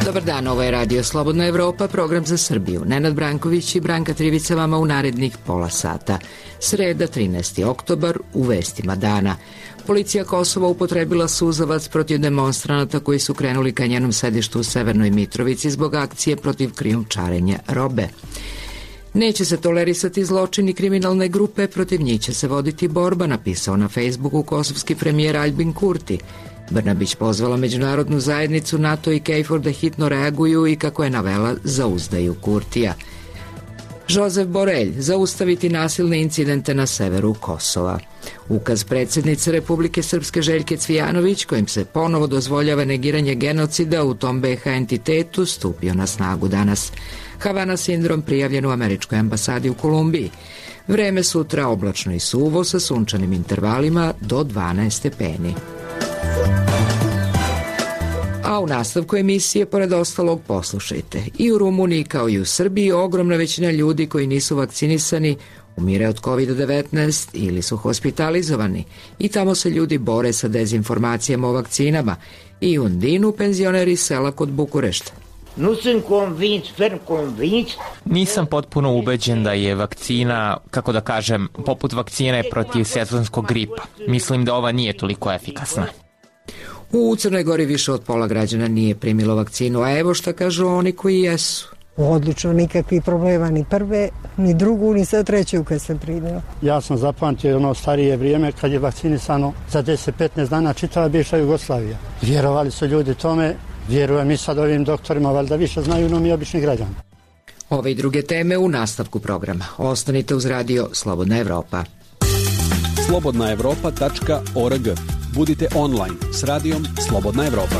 Dobar dan, ovo je Radio Slobodna Evropa, program za Srbiju. Nenad Branković i Branka Trivica vama u narednih pola sata. Sreda, 13. oktobar, u vestima dana. Policija Kosova upotrebila suzavac protiv demonstranata koji su krenuli ka njenom sedištu u Severnoj Mitrovici zbog akcije protiv krijumčarenja robe. Neće se tolerisati zločini kriminalne grupe, protiv njih će se voditi borba, napisao na Facebooku kosovski premijer Aljbin Kurti. Brnabić pozvala međunarodnu zajednicu NATO i KFOR da hitno reaguju i, kako je navela, zauzdaju Kurtija. Josep Borelj, zaustaviti nasilne incidente na severu Kosova. Ukaz predsjednice Republike Srpske Željke Cvijanović, kojim se ponovo dozvoljava negiranje genocida u tom BiH entitetu, stupio na snagu danas. Havana sindrom prijavljen u američkoj ambasadi u Kolumbiji. Vreme sutra oblačno i suvo sa sunčanim intervalima do 12 stepeni. A u nastavku emisije, pored ostalog, poslušajte. I u Rumuniji kao i u Srbiji ogromna većina ljudi koji nisu vakcinisani umire od COVID-19 ili su hospitalizovani. I tamo se ljudi bore sa dezinformacijama o vakcinama. I u Undinu penzioneri sela kod Bukurešta. Nisam potpuno ubeđen da je vakcina, kako da kažem, poput vakcine protiv sezonskog gripa. Mislim da ova nije toliko efikasna. U Crnoj Gori više od pola građana nije primilo vakcinu, a evo šta kažu oni koji jesu. Odlično, nikakvih problema, ni prve, ni drugu, ni sad treću kad sam primila. Ja sam zapamtio ono starije vrijeme kad je vakcinisano za 10-15 dana čitava bivša Jugoslavija. Vjerovali su ljudi tome, vjerujem i sad ovim doktorima, valjda više znaju no mi obični građani. Ove i druge teme u nastavku programa. Ostanite uz radio Slobodna Evropa. slobodnaevropa.org. Budite online s radijom Slobodna Evropa.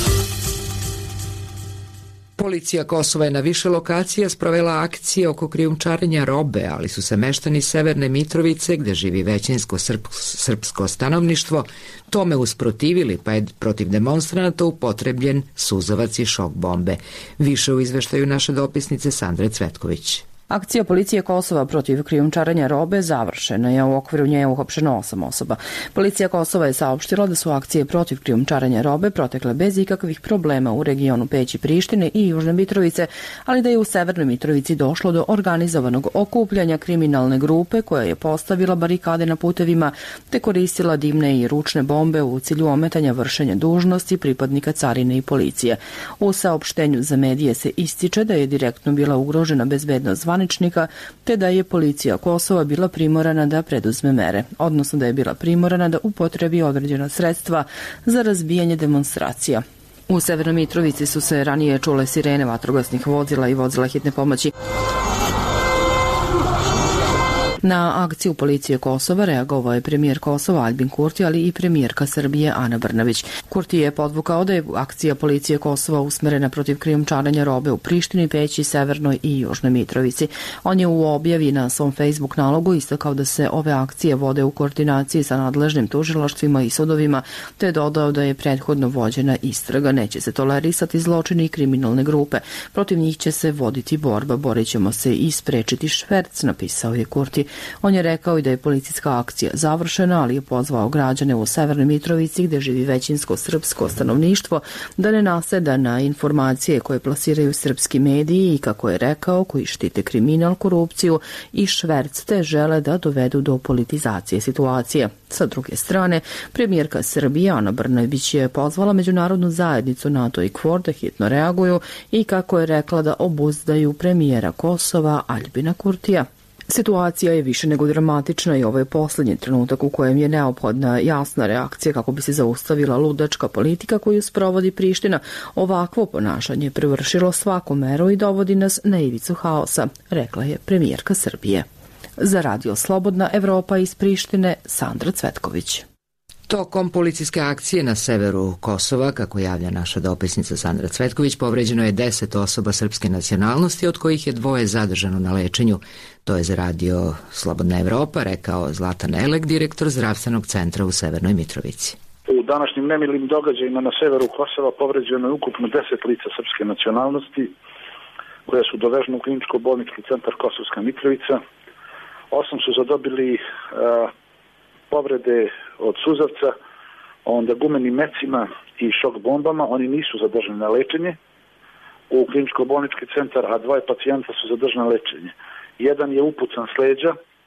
Policija Kosova je na više lokacija sprovela akcije oko krijumčarenja robe, ali su se meštani Severne Mitrovice, gde živi većinsko srpsko stanovništvo, tome usprotivili, pa je protiv demonstranata upotrebljen suzavac i šok bombe. Više u izveštaju naše dopisnice Sandre Cvetković. Akcija policije Kosova protiv krijumčarenja robe završena je, u okviru nje uhapšeno 8 osoba. Policija Kosova je saopštila da su akcije protiv krijumčarenja robe protekle bez ikakvih problema u regionu Peć i Prištine i Južne Mitrovice, ali da je u Severnoj Mitrovici došlo do organizovanog okupljanja kriminalne grupe koja je postavila barikade na putevima te koristila dimne i ručne bombe u cilju ometanja vršenja dužnosti pripadnika carine i policije. U saopštenju za medije se ističe da je direktno bila ugrožena bezbednost zvaničnika, te da je policija Kosova bila primorana da preduzme mere, odnosno da je bila primorana da upotrebi određena sredstva za razbijanje demonstracija. U Severnoj Mitrovici su se ranije čule sirene vatrogasnih vozila i vozila hitne pomoći. Na akciju policije Kosova reagovao je premijer Kosova Aljbin Kurti, ali i premijerka Srbije Ana Brnabić. Kurti je podvukao da je akcija policije Kosova usmerena protiv krijumčarenja robe u Prištini, Peći, Severnoj i Južnoj Mitrovici. On je u objavi na svom Facebook nalogu istakao da se ove akcije vode u koordinaciji sa nadležnim tužilaštvima i sudovima, te dodao da je prethodno vođena istraga. Neće se tolerisati zločini i kriminalne grupe. Protiv njih će se voditi borba, borit ćemo se i sprečiti šverc, napisao je Kurti. On je rekao i da je policijska akcija završena, ali je pozvao građane u Severnoj Mitrovici, gde živi većinsko srpsko stanovništvo, da ne naseda na informacije koje plasiraju srpski mediji i, kako je rekao, koji štite kriminal, korupciju i šverc, te žele da dovedu do politizacije situacije. Sa druge strane, premijerka Srbije Ana Brnabić je pozvala međunarodnu zajednicu NATO i KFOR da hitno reaguju i, kako je rekla, da obuzdaju premijera Kosova Aljbina Kurtija. Situacija je više nego dramatična i ovo je posljednji trenutak u kojem je neophodna jasna reakcija kako bi se zaustavila ludačka politika koju sprovodi Priština. Ovakvo ponašanje je prevršilo svaku meru i dovodi nas na ivicu haosa, rekla je premijerka Srbije. Za Radio Slobodna Evropa iz Prištine, Sandra Cvetković. Tokom policijske akcije na severu Kosova, kako javlja naša dopisnica Sandra Cvetković, povređeno je 10 osoba srpske nacionalnosti, od kojih je 2 zadržano na lečenju. To je za Radio Slobodna Evropa rekao Zlatan Elek, direktor zdravstvenog centra u Severnoj Mitrovici. U današnjim nemilim događajima na severu Kosova povređeno je ukupno 10 lica srpske nacionalnosti, koja su dovežena u kliničko-bolnički centar Kosovska Mitrovica. 8 su zadobili povrede od suzavca, onda gumenim mecima i šok bombama. Oni nisu zadržani na lečenje. u kliničko-bolnički centar, a 2 pacijenta su zadržana lečenje. Jedan je upucan s leđa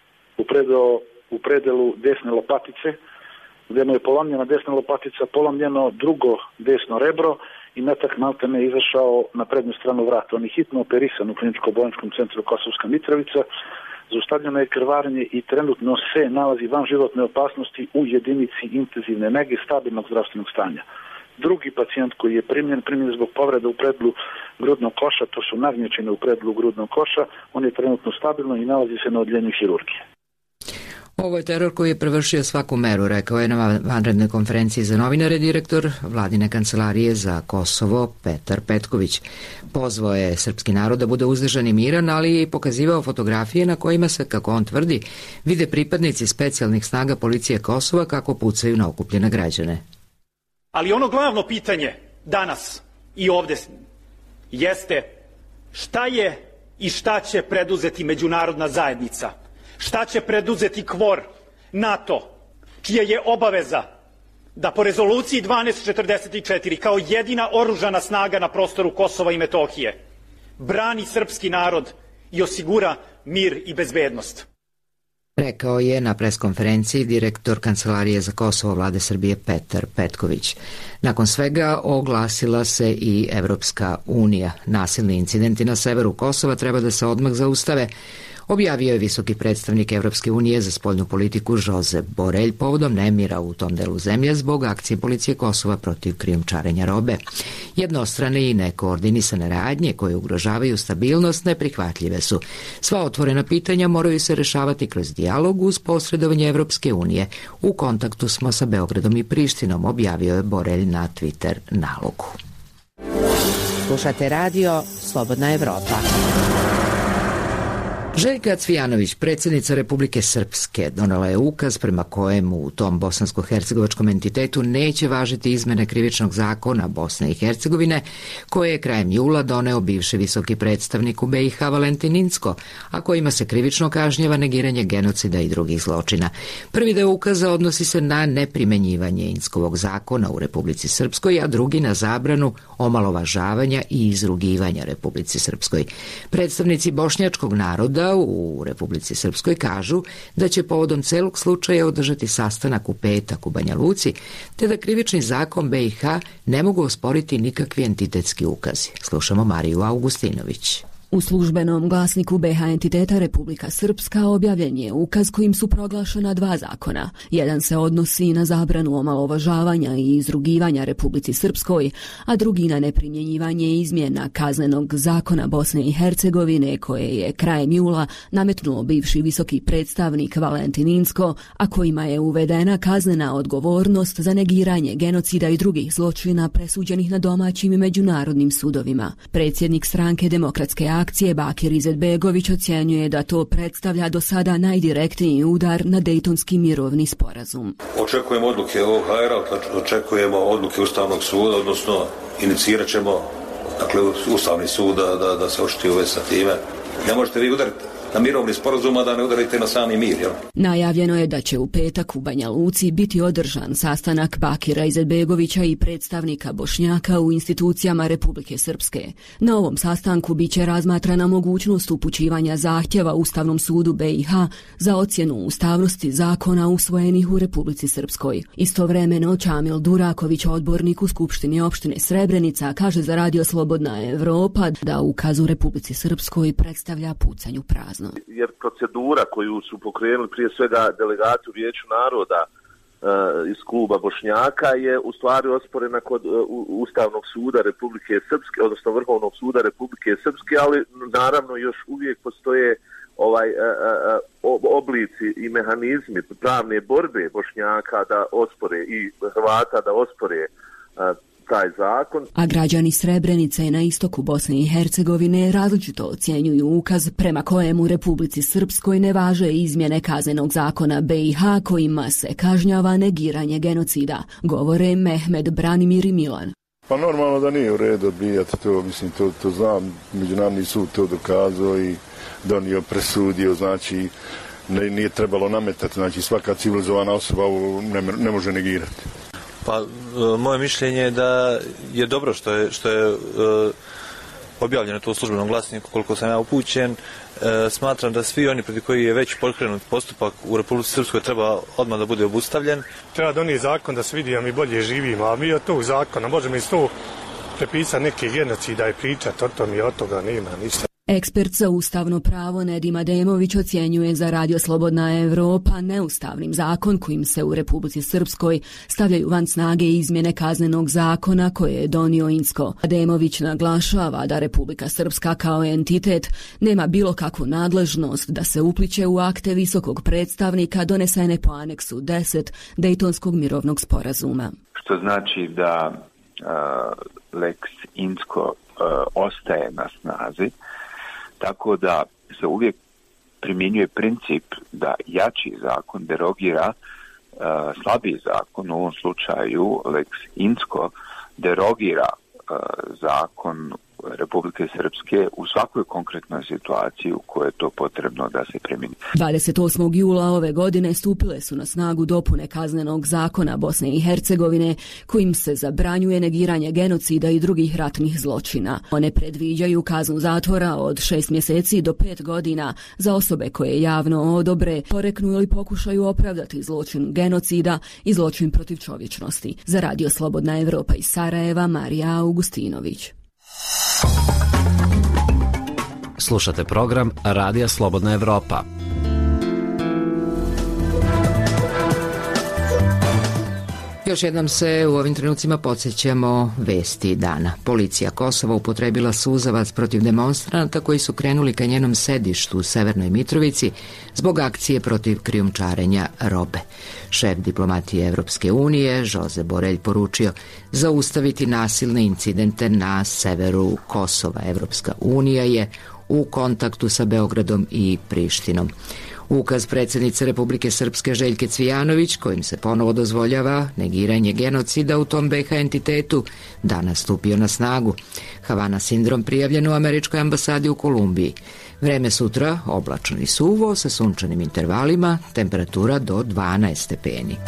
u predelu desne lopatice, gdje mu je polomljena desna lopatica, polomljeno drugo desno rebro i metak maltene je izašao na prednju stranu vrata. On je hitno operisan u kliničko-bolničkom centru Kosovska Mitrovica, zaustavljeno je krvarenje i trenutno se nalazi van životne opasnosti u jedinici intenzivne nege stabilnog zdravstvenog stanja. Drugi pacijent koji je primljen zbog povreda u predlu grudnog koša, to su nagnječine u predlu grudnog koša, on je trenutno stabilno i nalazi se na odjeljenju hirurgije. Ovo je teror koji je prevršio svaku meru, rekao je na vanrednoj konferenciji za novinare direktor Vladine kancelarije za Kosovo Petar Petković. Pozvao je srpski narod da bude uzdržan i miran, ali i pokazivao fotografije na kojima se, kako on tvrdi, vide pripadnici specijalnih snaga policije Kosova kako pucaju na okupljene građane. Ali ono glavno pitanje danas i ovde jeste šta je i šta će preduzeti međunarodna zajednica? Šta će preduzeti KFOR, NATO, čija je obaveza da po rezoluciji 1244 kao jedina oružana snaga na prostoru Kosova i Metohije brani srpski narod i osigura mir i bezbednost? Rekao je na preskonferenciji direktor Kancelarije za Kosovo Vlade Srbije Petar Petković. Nakon svega oglasila se i Evropska unija. Nasilni incidenti na severu Kosova treba da se odmah zaustave, objavio je visoki predstavnik Evropske unije za spoljnu politiku Josep Borrell povodom nemira u tom delu zemlje zbog akcije policije Kosova protiv krijumčarenja robe. Jednostrane i nekoordinisane radnje koje ugrožavaju stabilnost neprihvatljive su. Sva otvorena pitanja moraju se rešavati kroz dijalog uz posredovanje Evropske unije. U kontaktu smo sa Beogradom i Prištinom, objavio je Borrell na Twitter nalogu. Slušate radio Slobodna Evropa. Željka Cvijanović, predsjednica Republike Srpske, donela je ukaz prema kojemu u tom bosansko-hercegovačkom entitetu neće važiti izmene krivičnog zakona Bosne i Hercegovine, koje je krajem jula doneo bivši visoki predstavnik u BiH Valentin Incko, a kojima se krivično kažnjava negiranje genocida i drugih zločina. Prvi deo ukaza odnosi se na neprimenjivanje Inckovog zakona u Republici Srpskoj, a drugi na zabranu omalovažavanja i izrugivanja Republici Srpskoj. Predstavnici bošnjačkog naroda u Republici Srpskoj kažu da će povodom celog slučaja održati sastanak u petak u Banja Luci, te da krivični zakon BiH ne mogu osporiti nikakvi entitetski ukazi. Slušamo Mariju Augustinović. U službenom glasniku BiH entiteta Republika Srpska objavljen je ukaz kojim su proglašena 2 zakona. Jedan se odnosi na zabranu omalovažavanja i izrugivanja Republici Srpskoj, a drugi na neprimjenjivanje izmjena kaznenog zakona Bosne i Hercegovine koje je krajem jula nametnuo bivši visoki predstavnik Valentin Incko, a kojima je uvedena kaznena odgovornost za negiranje genocida i drugih zločina presuđenih na domaćim i međunarodnim sudovima. Predsjednik stranke Demokratske akcije Bakir Izetbegović ocjenjuje da to predstavlja do sada najdirektniji udar na Dejtonski mirovni sporazum. Očekujemo odluke OHR-a, očekujemo odluke Ustavnog suda, odnosno inicirat ćemo Ustavni sud da se očiti uvezi sa time. Ne možete vi udariti na mirovni sporazum, a da ne udarite na sami mir. Jel? Najavljeno je da će u petak u Banja Luci biti održan sastanak Bakira Izetbegovića i predstavnika Bošnjaka u institucijama Republike Srpske. Na ovom sastanku biće razmatrana mogućnost upućivanja zahtjeva Ustavnom sudu BiH za ocjenu ustavnosti zakona usvojenih u Republici Srpskoj. Istovremeno Čamil Duraković, odbornik u Skupštini opštine Srebrenica, kaže za radio Slobodna Evropa da ukaz u Republici Srpskoj predstavlja pucanj u prazno. Jer procedura koju su pokrenuli prije svega delegati u Vijeću naroda iz kluba Bošnjaka je u stvari osporena kod Ustavnog suda Republike Srpske, odnosno Vrhovnog suda Republike Srpske, ali naravno još uvijek postoje oblici i mehanizmi pravne borbe Bošnjaka da ospore i Hrvata da ospore taj zakon. A građani Srebrenice na istoku Bosne i Hercegovine različito ocjenjuju ukaz prema kojemu Republici Srpskoj ne važe izmjene kaznenog zakona BiH kojima se kažnjava negiranje genocida, govore Mehmed, Branimir i Milan. Pa normalno da nije u redu odbijati to, mislim, to znam, Međunarodni sud to dokazao i donio, presudio, znači nije trebalo nametati, znači svaka civilizovana osoba ne može negirati. Pa moje mišljenje je da je dobro što je objavljeno to u službenom glasniku, koliko sam ja upućen. Smatram da svi oni protiv koji je već pokrenut postupak u Republici Srpskoj treba odmah da bude obustavljen. Treba donijeti zakon da se vidi da mi bolje živimo, a mi od tog zakona možemo iz to prepisati neke genocida i pričati o tom i od toga nema ništa. Ekspert za ustavno pravo Nedim Ademović ocjenjuje za Radio Slobodna Evropa neustavnim zakon kojim se u Republici Srpskoj stavljaju van snage izmjene kaznenog zakona koje je donio Incko. Ademović naglašava da Republika Srpska kao entitet nema bilo kakvu nadležnost da se upliće u akte visokog predstavnika donesene po aneksu 10 Dejtonskog mirovnog sporazuma. Što znači da Lex Incko ostaje na snazi, tako da se uvijek primjenjuje princip da jači zakon derogira slabiji zakon, u ovom slučaju Lex Incko derogira zakon Republike Srpske u svakoj konkretnoj situaciji u kojoj je to potrebno da se primjeni. 28. jula ove godine stupile su na snagu dopune kaznenog zakona Bosne i Hercegovine kojim se zabranjuje negiranje genocida i drugih ratnih zločina. One predviđaju kaznu zatvora od 6 mjeseci do 5 godina za osobe koje javno odobre, poreknu ili pokušaju opravdati zločin genocida i zločin protiv čovječnosti. Za Radio Slobodna Evropa iz Sarajeva, Marija Augustinović. Slušate program Radija Slobodna Evropa. Još jednom se u ovim trenucima podsjećamo vesti dana. Policija Kosova upotrebila suzavac protiv demonstranata koji su krenuli ka njenom sedištu u Severnoj Mitrovici zbog akcije protiv krijumčarenja robe. Šef diplomatije Evropske unije, Jose Borelj, poručio zaustaviti nasilne incidente na severu Kosova. Evropska unija je u kontaktu sa Beogradom i Prištinom. Ukaz predsjednice Republike Srpske Željke Cvijanović, kojim se ponovo dozvoljava negiranje genocida u tom BiH entitetu, danas stupio na snagu. Havana sindrom prijavljen u američkoj ambasadi u Kolumbiji. Vreme sutra oblačno i suvo sa sunčanim intervalima, temperatura do 12 stepeni.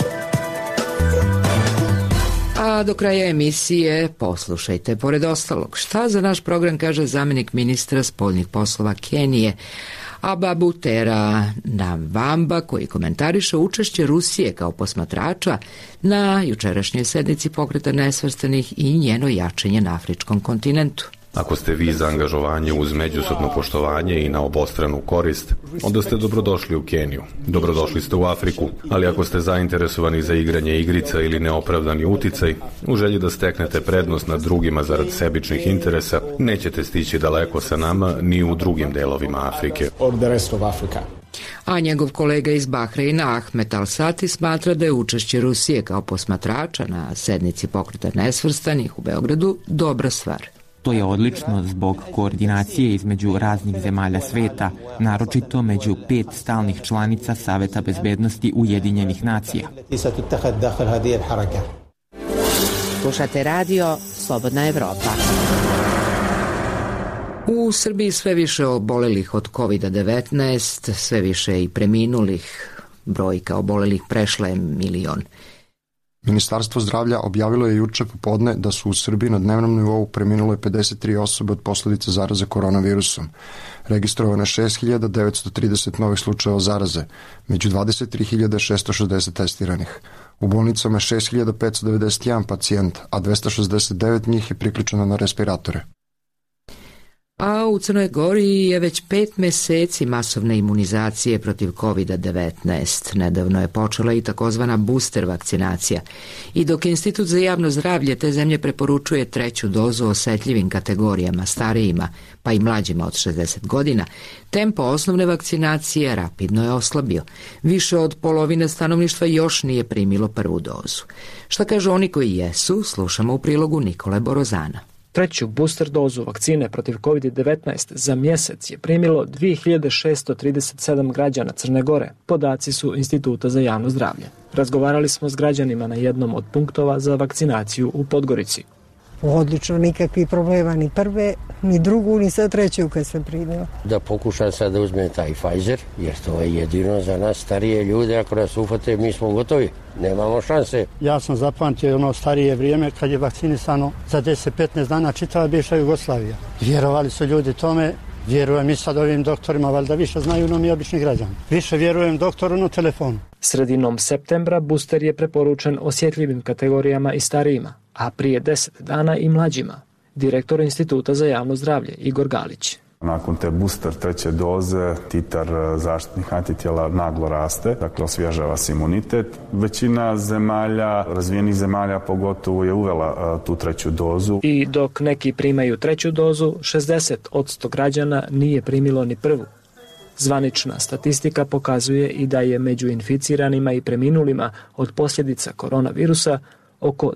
A do kraja emisije poslušajte, pored ostalog, šta za naš program kaže zamjenik ministra spoljnih poslova Kenije, Ababutera Navamba, koji komentariše učešće Rusije kao posmatrača na jučerašnjoj sednici Pokreta nesvrstanih i njeno jačanje na afričkom kontinentu. Ako ste vi za angažovanje uz međusobno poštovanje i na obostranu korist, onda ste dobrodošli u Keniju. Dobrodošli ste u Afriku, ali ako ste zainteresovani za igranje igrica ili neopravdani uticaj, u želji da steknete prednost nad drugima zarad sebičnih interesa, nećete stići daleko sa nama ni u drugim delovima Afrike. A njegov kolega iz Bahreina Ahmet Al-Sati smatra da je učešće Rusije kao posmatrača na sednici Pokreta nesvrstanih u Beogradu dobra stvar. To je odlično zbog koordinacije između raznih zemalja sveta, naročito među 5 stalnih članica Saveta bezbednosti Ujedinjenih nacija. Slušate radio Slobodna Evropa. U Srbiji sve više obolelih od COVID-19, sve više i preminulih. Brojka obolelih prešla je 1 milion. Ministarstvo zdravlja objavilo je juče popodne da su u Srbiji na dnevnom nivou preminule 53 osobe od posljedica zaraze koronavirusom. Registrovano je 6.930 novih slučajeva zaraze, među 23.660 testiranih. U bolnicama je 6.591 pacijent, a 269 njih je priključeno na respiratore. A u Crnoj Gori je već 5 mjeseci masovne imunizacije protiv COVID-19. Nedavno je počela i takozvana booster vakcinacija. I dok Institut za javno zdravlje te zemlje preporučuje 3. dozu osjetljivim kategorijama, starijima pa i mlađima od 60 godina, tempo osnovne vakcinacije rapidno je oslabio. Više od polovine stanovništva još nije primilo prvu dozu. Šta kažu oni koji jesu, slušamo u prilogu Nikole Borozana. Treću booster dozu vakcine protiv COVID-19 za mjesec je primilo 2637 građana Crne Gore. Podaci su Instituta za javno zdravlje. Razgovarali smo s građanima na jednom od punktova za vakcinaciju u Podgorici. Odlično, nikakvih problema ni prve, ni drugu, ni sad treću kad sam primila. Da pokušam sad da uzmem taj Pfizer, jer to je jedino za nas starije ljude, ako nas ufate, mi smo gotovi, nemamo šanse. Ja sam zapamtio ono starije vrijeme kad je vakcinisano za 10-15 dana čitava bivša Jugoslavija. Vjerovali su ljudi tome, vjerujem i sad ovim doktorima, valjda više znaju no mi obični građani. Više vjerujem doktoru na telefonu. Sredinom septembra booster je preporučen osjetljivim kategorijama i starijima, a prije 10 dana i mlađima. Direktor Instituta za javno zdravlje Igor Galić. Nakon te booster treće doze titar zaštitnih antitijela naglo raste, dakle osvježava se imunitet. Većina zemalja, razvijenih zemalja pogotovo je uvela tu treću dozu. I dok neki primaju treću dozu, 60% građana nije primilo ni prvu. Zvanična statistika pokazuje i da je među inficiranima i preminulima od posljedica koronavirusa oko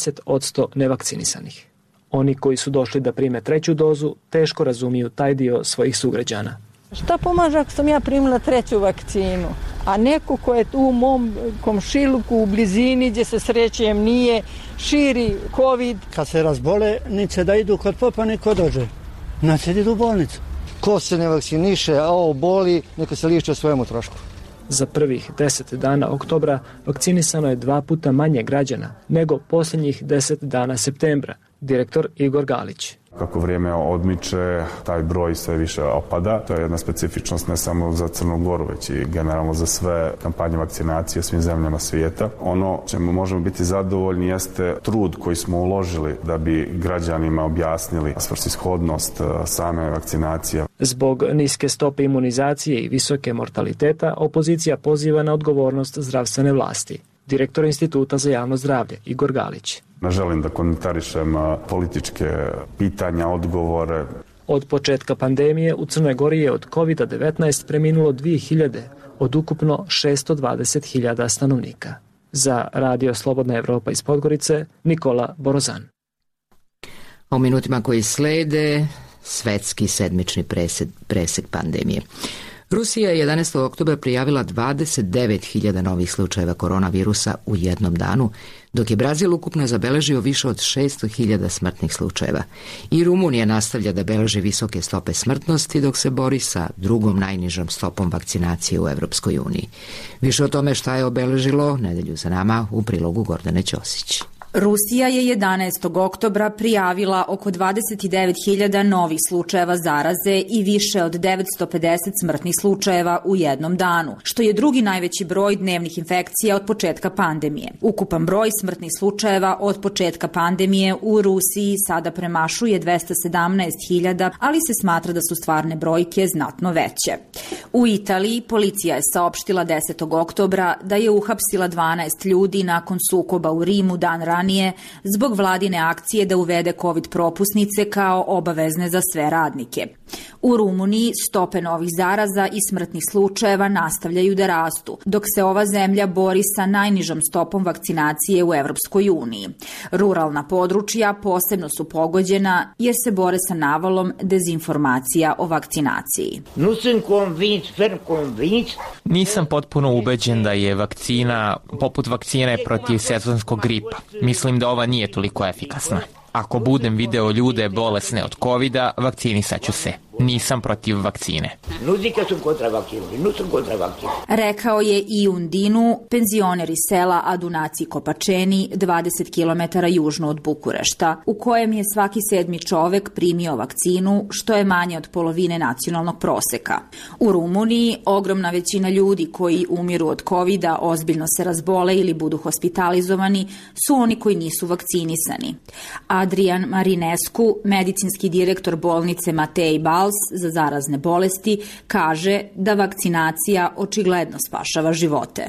90% nevakcinisanih. Oni koji su došli da prime treću dozu teško razumiju taj dio svojih sugrađana. Šta pomaže ako sam ja primila treću vakcinu, a neko ko je tu u mom komšiluku u blizini gdje se srećem nije, širi COVID. Kad se razbole, niće da idu kod popa, ni kod dođe. Znači idu u bolnicu. Ko se ne vakciniše, a ovo boli, neka se liči o svojemu trošku. Za prvih 10 dana oktobra vakcinisano je 2 puta manje građana nego posljednjih 10 dana septembra. Direktor Igor Galić. Kako vrijeme odmiče, taj broj sve više opada. To je jedna specifičnost ne samo za Crnu Goru, već i generalno za sve kampanje vakcinacije svim zemljama svijeta. Ono čemu možemo biti zadovoljni jeste trud koji smo uložili da bi građanima objasnili svrsishodnost same vakcinacije. Zbog niske stope imunizacije i visoke mortaliteta, opozicija poziva na odgovornost zdravstvene vlasti. Direktor Instituta za javno zdravlje Igor Galić. Ne želim da komentarišem političke pitanja, odgovore. Od početka pandemije u Crnoj Gori je od COVID-19 preminulo 2000 od ukupno 620.000 stanovnika. Za Radio Slobodna Evropa iz Podgorice, Nikola Borozan. A u minutima koji slede, svetski sedmični presek pandemije. Rusija je 11. oktobra prijavila 29.000 novih slučajeva koronavirusa u jednom danu, dok je Brazil ukupno zabeležio više od 600.000 smrtnih slučajeva. I Rumunija nastavlja da beleži visoke stope smrtnosti, dok se bori sa drugom najnižom stopom vakcinacije u Evropskoj uniji. Više o tome šta je obeležilo nedelju za nama u prilogu Gordane Ćosić. Rusija je 11. oktobra prijavila oko 29.000 novih slučajeva zaraze i više od 950 smrtnih slučajeva u jednom danu, što je drugi najveći broj dnevnih infekcija od početka pandemije. Ukupan broj smrtnih slučajeva od početka pandemije u Rusiji sada premašuje 217.000, ali se smatra da su stvarne brojke znatno veće. U Italiji policija je saopštila 10. oktobra da je uhapsila 12 ljudi nakon sukoba u Rimu dan ranije zbog vladine akcije da uvede COVID propusnice kao obavezne za sve radnike. U Rumuniji stope novih zaraza i smrtnih slučajeva nastavljaju da rastu, dok se ova zemlja bori sa najnižom stopom vakcinacije u Evropskoj uniji. Ruralna područja posebno su pogođena jer se bore sa navalom dezinformacija o vakcinaciji. Nisam potpuno ubeđen da je vakcina poput vakcine protiv sezonskog gripa. Mislim da ova nije toliko efikasna. Ako budem video ljude bolesne od covida, vakcinisaću se. Nisam protiv vakcine. Rekao je i Undinu, penzioner iz sela Adunaci Kopačeni, 20 km južno od Bukurešta, u kojem je svaki 7. čovek primio vakcinu, što je manje od polovine nacionalnog proseka. U Rumuniji ogromna većina ljudi koji umiru od covida, ozbiljno se razbole ili budu hospitalizovani, su oni koji nisu vakcinisani. Adrian Marinescu, medicinski direktor bolnice Matej Bals za zarazne bolesti, kaže da vakcinacija očigledno spašava živote.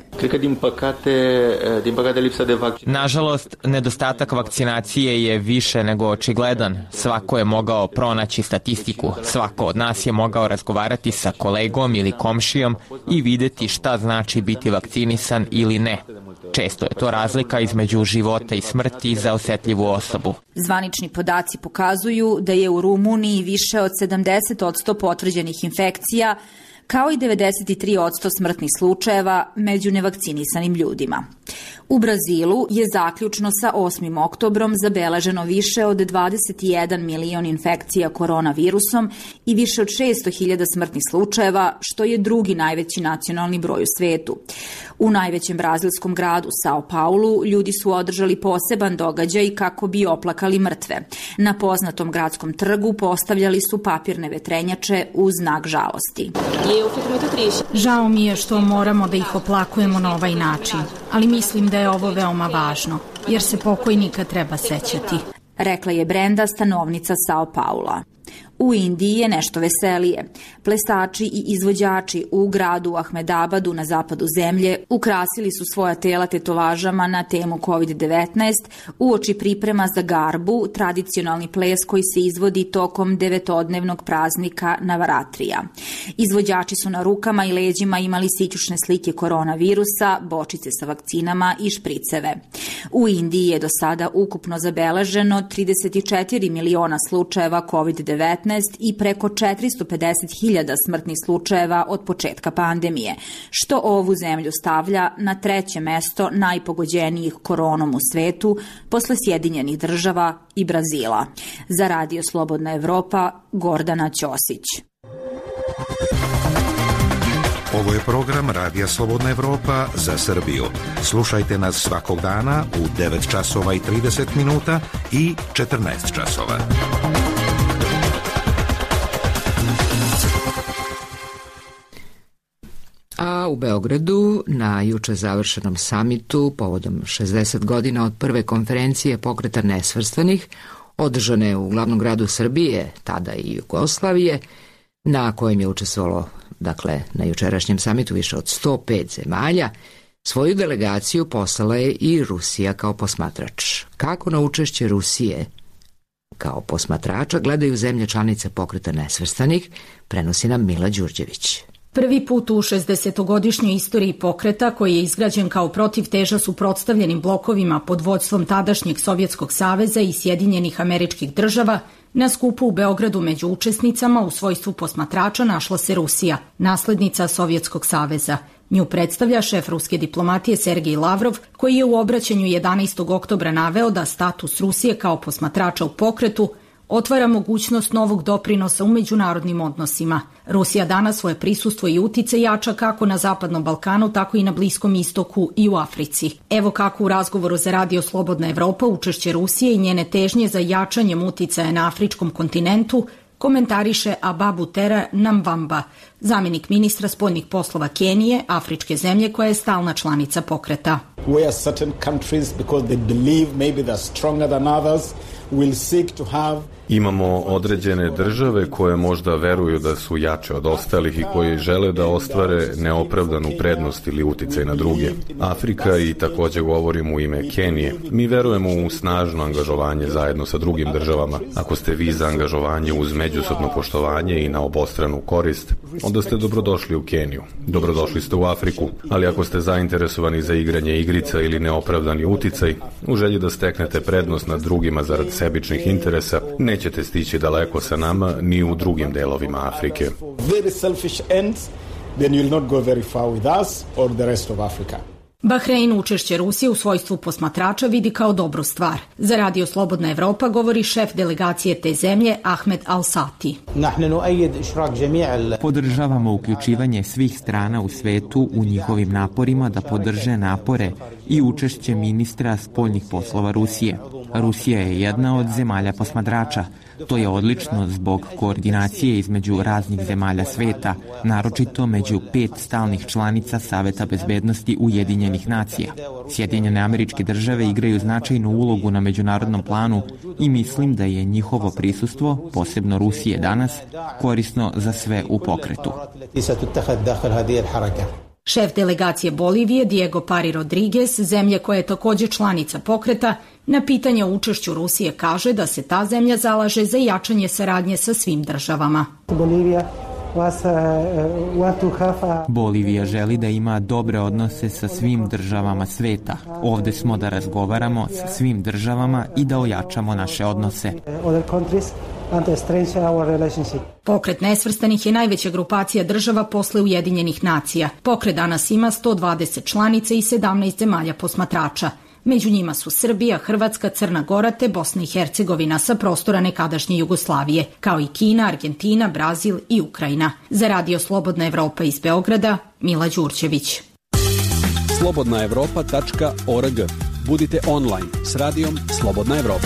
Nažalost, nedostatak vakcinacije je više nego očigledan. Svako je mogao pronaći statistiku, svako od nas je mogao razgovarati sa kolegom ili komšijom i videti šta znači biti vakcinisan ili ne. Često je to razlika između života i smrti za osetljivu osobu. Zvanični podaci pokazuju da je u Rumuniji više od 70% potvrđenih infekcija, kao i 93% smrtnih slučajeva među nevakcinisanim ljudima. U Brazilu je zaključno sa 8. oktobrom zabeleženo više od 21 milion infekcija koronavirusom i više od 600.000 smrtnih slučajeva, što je drugi najveći nacionalni broj u svetu. U najvećem brazilskom gradu Sao Paulu ljudi su održali poseban događaj kako bi oplakali mrtve. Na poznatom gradskom trgu postavljali su papirne vetrenjače u znak žalosti. Žao mi je što moramo da ih oplakujemo na ovaj način, ali mislim da je ovo veoma važno, jer se pokojnika treba sećati, rekla je Brenda, stanovnica Sao Paula. U Indiji je nešto veselije. Plesači i izvođači u gradu Ahmedabadu na zapadu zemlje ukrasili su svoja tela tetovažama na temu COVID-19 uoči priprema za Garbu, tradicionalni ples koji se izvodi tokom 9-dnevnog praznika Navaratrija. Izvođači su na rukama i leđima imali sićušne slike koronavirusa, bočice sa vakcinama i špriceve. U Indiji je do sada ukupno zabeleženo 34 miliona slučajeva COVID-19 i preko 450.000 smrtnih slučajeva od početka pandemije, što ovu zemlju stavlja na 3. mesto najpogođenijih koronom u svetu posle Sjedinjenih država i Brazila. Za Radio Slobodna Evropa, Gordana Ćosić. Ovo je program Radija Slobodna Evropa za Srbiju. Slušajte nas svakog dana u 9 časova i 30 minuta i 14 časova. A u Beogradu na juče završenom samitu povodom 60 godina od prve konferencije Pokreta nesvrstanih, održane u glavnom gradu Srbije, tada i Jugoslavije, na kojem je učestvovalo, na jučerašnjem samitu više od 105 zemalja, svoju delegaciju poslala je i Rusija kao posmatrač. Kako na učešće Rusije kao posmatrača gledaju zemlje članice Pokreta nesvrstanih, prenosi nam Mila Đurđević. Prvi put u 60-godišnjoj istoriji pokreta, koji je izgrađen kao protivteža suprotstavljenim blokovima pod vođstvom tadašnjeg Sovjetskog saveza i Sjedinjenih Američkih Država, na skupu u Beogradu među učesnicama u svojstvu posmatrača našla se Rusija, naslednica Sovjetskog saveza. Nju predstavlja šef ruske diplomatije Sergej Lavrov, koji je u obraćanju 11. oktobra naveo da status Rusije kao posmatrača u pokretu otvara mogućnost novog doprinosa u međunarodnim odnosima. Rusija danas svoje prisustvo i utice jača kako na Zapadnom Balkanu, tako i na Bliskom istoku i u Africi. Evo kako u razgovoru za Radio Slobodna Evropa učešće Rusije i njene težnje za jačanjem uticaja na afričkom kontinentu komentariše Ababutera Namvamba, zamjenik ministra spoljnih poslova Kenije, afričke zemlje koja je stalna članica pokreta. Where certain countries, because they believe maybe they're stronger than others, will seek to have. Imamo određene države koje možda veruju da su jače od ostalih i koji žele da ostvare neopravdanu prednost ili uticaj na druge. Afrika, i također govorim u ime Kenije, mi verujemo u snažno angažovanje zajedno sa drugim državama. Ako ste vi za angažovanje uz međusobno poštovanje i na obostranu korist, onda ste dobrodošli u Keniju. Dobrodošli ste u Afriku, ali ako ste zainteresovani za igranje igrica ili neopravdani uticaj, u želji da steknete prednost nad drugima zarad sebičnih interesa, nećete stići daleko sa nama ni u drugim delovima Afrike. Bahrein učešće Rusije u svojstvu posmatrača vidi kao dobru stvar. Za Radio Slobodna Evropa govori šef delegacije te zemlje Ahmed Al-Sati. Podržavamo uključivanje svih strana u svetu u njihovim naporima da podrže napore i učešće ministra spoljnih poslova Rusije. Rusija je jedna od zemalja posmatrača. To je odlično zbog koordinacije između raznih zemalja sveta, naročito među 5 stalnih članica Saveta bezbednosti Ujedinjenih nacija. Sjedinjene Američke Države igraju značajnu ulogu na međunarodnom planu i mislim da je njihovo prisustvo, posebno Rusije danas, korisno za sve u pokretu. Šef delegacije Bolivije Diego Pari Rodriguez, zemlje koja je također članica pokreta, na pitanje o učešću Rusije kaže da se ta zemlja zalaže za jačanje saradnje sa svim državama. Bolivija želi da ima dobre odnose sa svim državama sveta. Ovde smo da razgovaramo sa svim državama i da ojačamo naše odnose. Pokret nesvrstanih je najveća grupacija država posle Ujedinjenih nacija. Pokret danas ima 120 članica i 17 zemalja posmatrača. Među njima su Srbija, Hrvatska, Crna Gora te Bosna i Hercegovina sa prostora nekadašnje Jugoslavije, kao i Kina, Argentina, Brazil i Ukrajina. Za Radio Slobodna Evropa iz Beograda, Mila Đurđević. slobodnaevropa.org. Budite online s radijom Slobodna Evropa.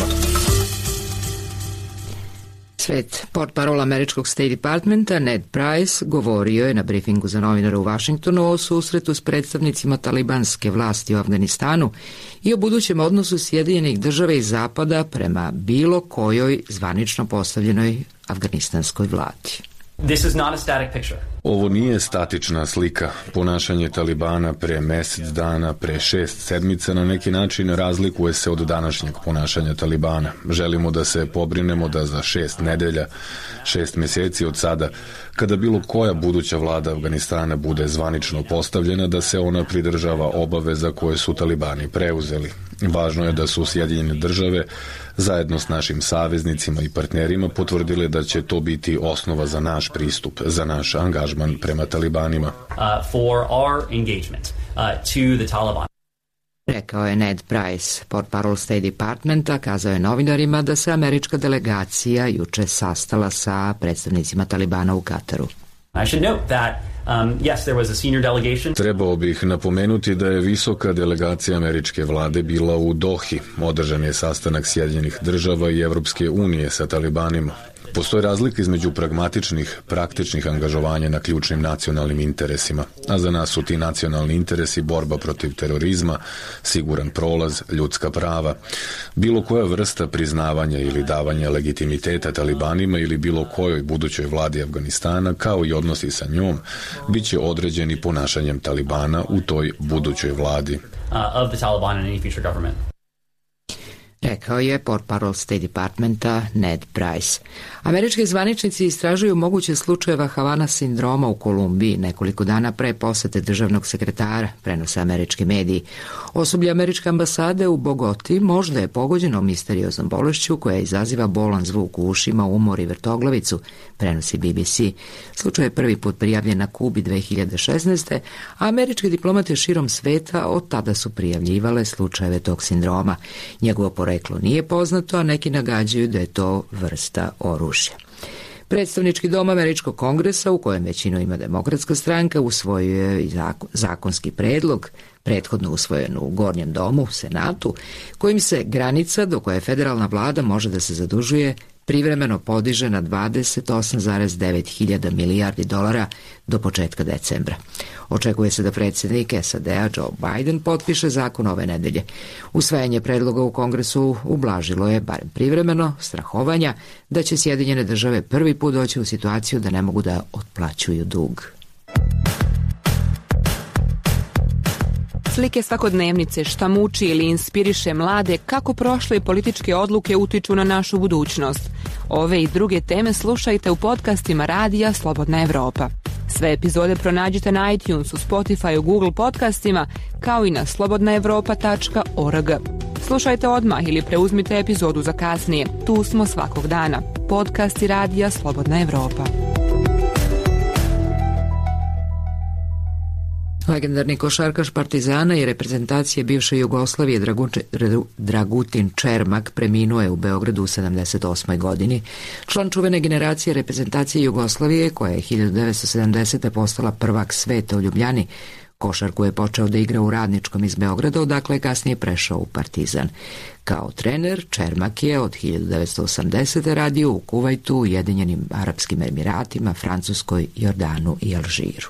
Svet portparol američkog State Departmenta Ned Price govorio je na brifingu za novinare u Vašingtonu o susretu s predstavnicima talibanske vlasti u Afganistanu i o budućem odnosu Sjedinjenih država i Zapada prema bilo kojoj zvanično postavljenoj afganistanskoj vladi. This is not a static picture. Ovo nije statična slika. Ponašanje Talibana pre mesec dana, pre 6 sedmica na neki način razlikuje se od današnjeg ponašanja Talibana. Želimo da se pobrinemo da za 6 nedelja, 6 meseci od sada, kada bilo koja buduća vlada Afganistana bude zvanično postavljena, da se ona pridržava obaveza koje su Talibani preuzeli. Važno je da su Sjedinjene države zajedno s našim saveznicima i partnerima potvrdile da će to biti osnova za naš pristup, za naš angažman prema Talibanima. For our engagement to the Taliban. Rekao je Ned Price, portparol State Departmenta, kazao je novinarima da se američka delegacija juče sastala sa predstavnicima Talibana u Kataru. I should note that yes, there was a senior delegation. Trebao bih napomenuti da je visoka delegacija američke vlade bila u Dohi. Održan je sastanak Sjedinjenih država i Evropske unije sa Talibanima. Postoji razlika između pragmatičnih, praktičnih angažovanja na ključnim nacionalnim interesima, a za nas su ti nacionalni interesi borba protiv terorizma, siguran prolaz, ljudska prava. Bilo koja vrsta priznavanja ili davanja legitimiteta Talibanima ili bilo kojoj budućoj vladi Afganistana, kao i odnosi sa njom, bit će određeni ponašanjem Talibana u toj budućoj vladi. Of the Taliban in any future government. Rekao je portparol State Departmenta Ned Price. Američki zvaničnici istražuju moguće slučajeva Havana sindroma u Kolumbiji nekoliko dana pre posete državnog sekretara, prenose američki mediji. Osoblje američke ambasade u Bogoti možda je pogođeno misterioznom bolešću koja izaziva bolan zvuk u ušima, umor i vrtoglavicu, prenosi BBC. Slučaj je prvi put prijavljen na Kubi 2016. a američki diplomate širom sveta od tada su prijavljivale slučajeve tog sindroma. Njegovo poreklo nije poznato, a neki nagađaju da je to vrsta oružja. Predstavnički dom američkog kongresa, u kojem većinu ima Demokratska stranka, usvojio je i zakonski predlog, prethodno usvojen u Gornjem domu, Senatu, kojim se granica do koje federalna vlada može da se zadužuje privremeno podiže na 28,9 hiljada milijardi dolara do početka decembra. Očekuje se da predsjednik SAD-a Joe Biden potpiše zakon ove nedelje. Usvajanje predloga u Kongresu ublažilo je, barem privremeno, strahovanja da će Sjedinjene države prvi put doći u situaciju da ne mogu da otplaćuju dug. Slike svakodnevnice, šta muči ili inspiriše mlade, kako prošle političke odluke utiču na našu budućnost. Ove i druge teme slušajte u podcastima Radija Slobodna Evropa. Sve epizode pronađite na iTunesu, Spotify, Google podcastima, kao i na slobodnaevropa.org. Slušajte odmah ili preuzmite epizodu za kasnije. Tu smo svakog dana. Podcasti Radija Slobodna Evropa. Legendarni košarkaš Partizana i reprezentacije bivše Jugoslavije Dragutin Čermak preminuo je u Beogradu u 78. godini. Član čuvene generacije reprezentacije Jugoslavije, koja je 1970. postala prvak sveta u Ljubljani, košarku je počeo da igra u Radničkom iz Beograda, odakle je kasnije prešao u Partizan. Kao trener, Čermak je od 1980. radio u Kuvajtu, Ujedinjenim Arapskim Emiratima, Francuskoj, Jordanu i Alžiru.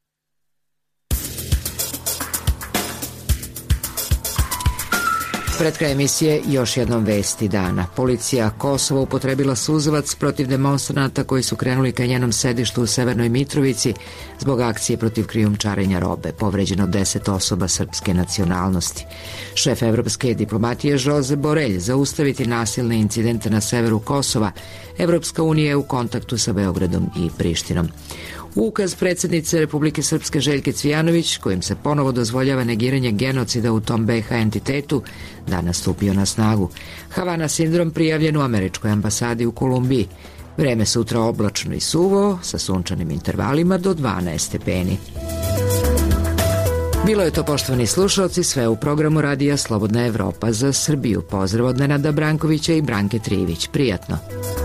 Pred kraj emisije još jednom vesti dana. Policija Kosova upotrebila suzavac protiv demonstranata koji su krenuli ka njenom sedištu u Severnoj Mitrovici zbog akcije protiv krijumčarenja robe. Povređeno 10 osoba srpske nacionalnosti. Šef evropske diplomatije Josep Borelj zaustaviti nasilne incidente na severu Kosova. Evropska unija je u kontaktu sa Beogradom i Prištinom. Ukaz predsjednice Republike Srpske Željke Cvijanović, kojim se ponovo dozvoljava negiranje genocida u tom BiH entitetu, danas stupio na snagu. Havana sindrom prijavljen u američkoj ambasadi u Kolumbiji. Vreme sutra oblačno i suvo, sa sunčanim intervalima do 12 stepeni. Bilo je to, poštovani slušalci, sve u programu Radija Slobodna Evropa za Srbiju. Pozdrav od Nenada Brankovića i Branke Trivić. Prijatno.